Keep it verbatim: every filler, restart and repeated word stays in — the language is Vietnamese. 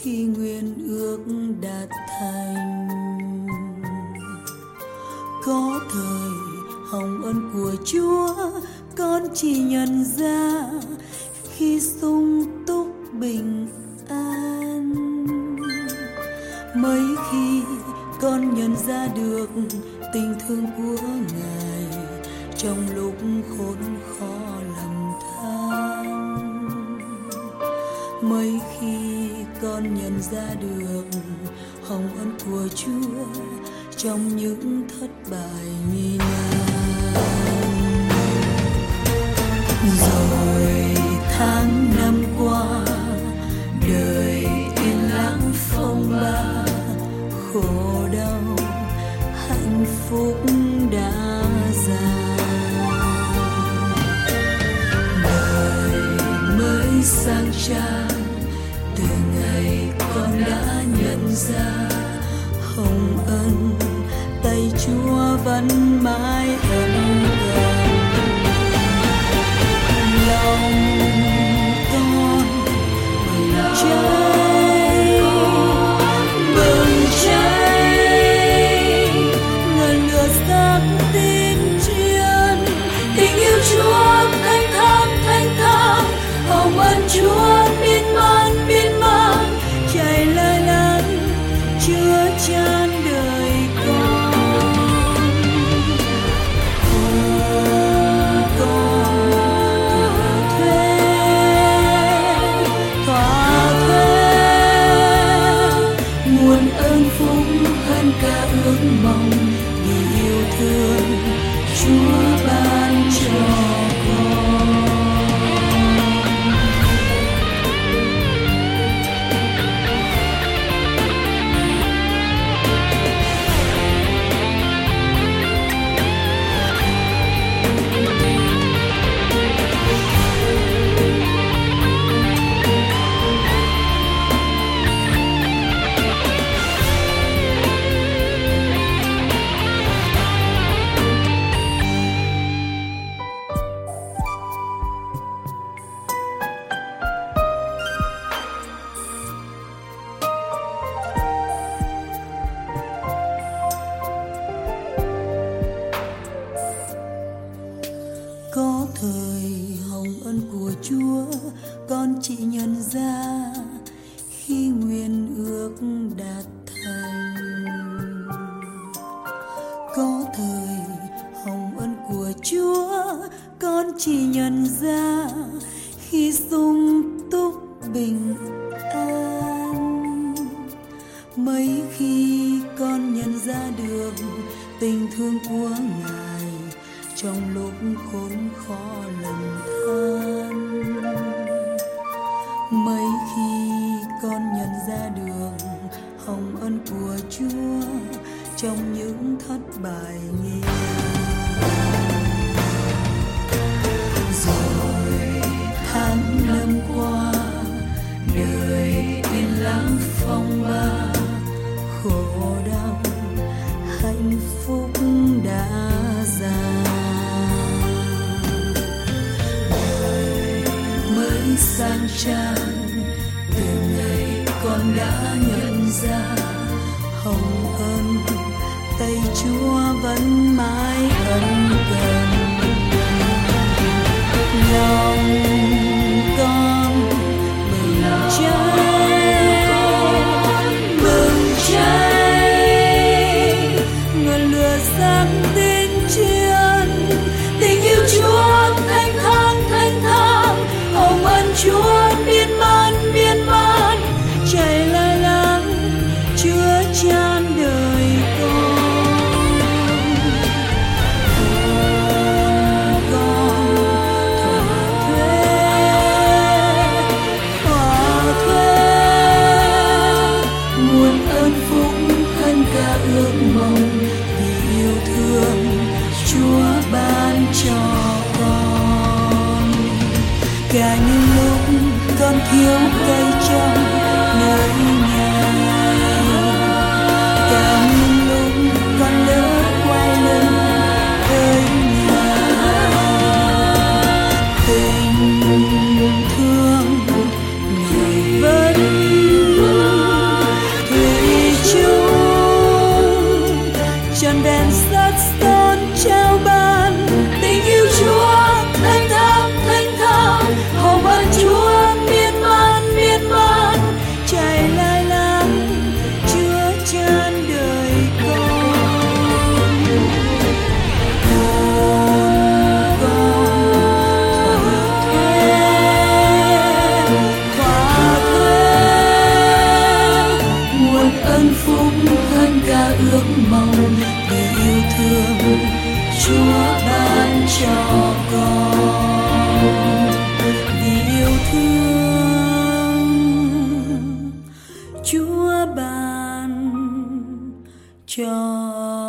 khi nguyện ước đạt thành. Có thời hồng ân của Chúa con chỉ nhận ra khi sung túc bình an. Mấy khi con nhận ra được tình thương của Ngài trong lúc khốn khó lầm than. Mấy khi con nhận ra được hồng ân của Chúa trong những thất bại nghi nan. Rồi tháng năm qua đời yên lặng phong ba, khổ đau hạnh phúc đã già. Đời mới sang trang từ ngày con đã nhận ra hồng ân tay Chúa vẫn mãi ân cần. Lòng con bừng cháy, bừng cháy, ngọn lửa sáng tin triền. Tình yêu Chúa thanh thang thanh thang, hồng ân Chúa miên man miên man, chảy lời lắng chứa chan đời con. Hồn con thỏa thuê, thỏa thuê nguồn ơn phúc hơn cả ước mong, vì yêu thương Chúa ban cho con. Có thời hồng ân của Chúa con chỉ nhận ra khi nguyện ước đạt thành. Có thời hồng ân của Chúa con chỉ nhận ra khi sung túc bình an. Mấy khi con nhận ra được tình thương của Ngài trong lúc khốn khó lầm than. Mấy khi con nhận ra được hồng ân của Chúa trong những thất bại nghi nan. Rồi tháng năm qua đời yên lặng phong ba, khổ đau hạnh phúc đã già. Sang trang từ ngày con đã nhận ra hồng ân tay Chúa vẫn mãi ân cần. Lòng con bừng cháy, bừng cháy, ngọn lửa sáng tin triền. Tình yêu Chúa thanh thang thanh thang, hồng ân Chúa miên man miên man, chảy lời lắng chứa chan đời con. Hồn con thỏa thuê, thỏa thuê nguồn ơn phúc hơn cả ước mong, vì yêu thương Chúa ban cho con. Cả những lúc con thiếu cây trong nơi nhà, cả những lúc con lỡ quay lưng với nhà, tình thương Ngài vẫn cho